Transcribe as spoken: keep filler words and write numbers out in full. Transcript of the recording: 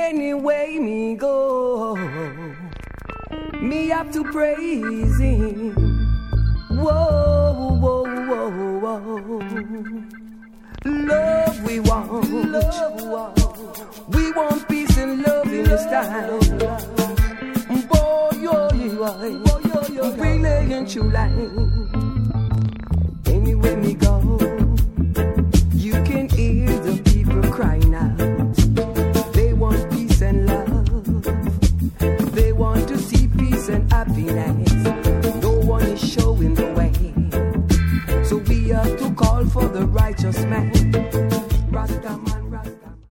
Anyway me go, me have to praise him. Whoa, whoa, whoa, whoa. Love we want, love. We want peace and love in this time. Boy, yo, yo, yo, brilliant true light. Anyway me go.